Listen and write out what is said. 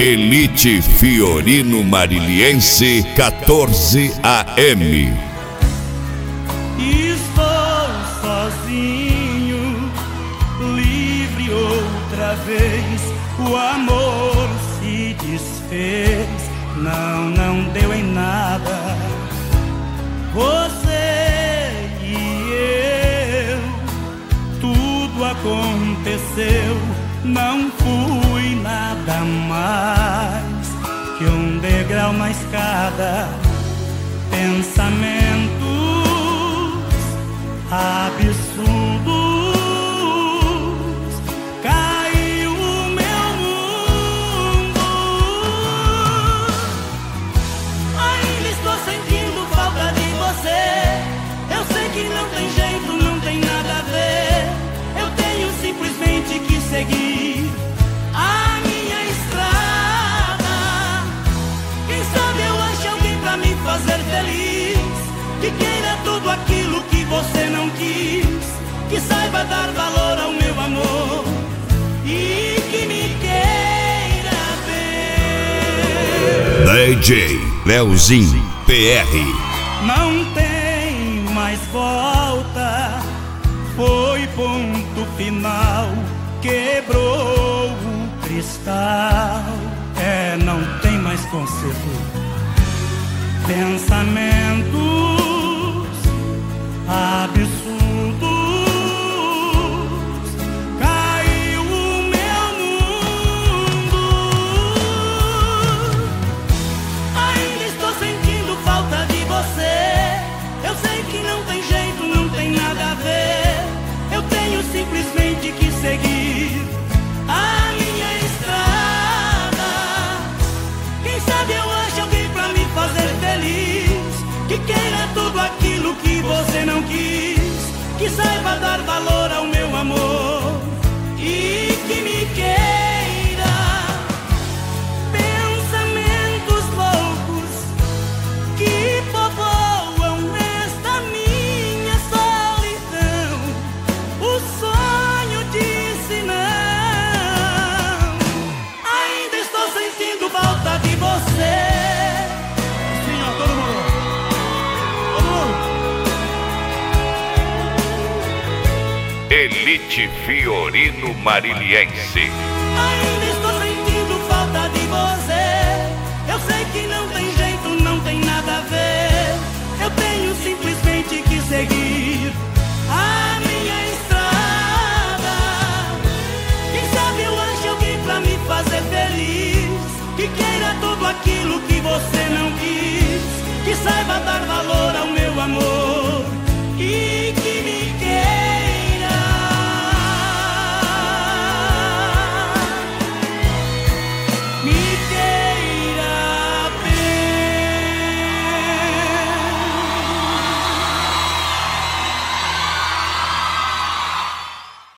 Elite Fiorino Mariliense 14 AM. Estou sozinho, livre outra vez. O amor se desfez, não deu em nada. Você e eu, tudo aconteceu. Não fui nada mais que um degrau na escada. Pensamentos absurdos, caiu o meu mundo. Ainda estou sentindo falta de você. Eu sei que não tem jeito, não tem nada a ver. Eu tenho simplesmente que seguir a minha estrada. Quem sabe eu acho alguém pra me fazer feliz, que queira tudo aquilo que você não quis, que saiba dar valor ao meu amor e que me queira bem. DJ Leozinho PR. Não tem mais volta, foi ponto final, quebrou o cristal. Não tem mais conserto. Pensamentos absurdos, caiu o meu mundo. Ainda estou sentindo falta de você. Eu sei que não tem jeito, não tem nada a ver. Eu tenho simplesmente que seguir a minha estrada. Quem sabe eu acho alguém pra me fazer feliz, que queira tudo aquilo que você não quis, que saiba dar valor ao meu amor e que me queira. Pensamentos loucos que povoam esta minha solidão. O sonho disse não. Ainda estou sentindo falta de você. Sim, ó, todo mundo. Elite Fiorino Mariliense. Ainda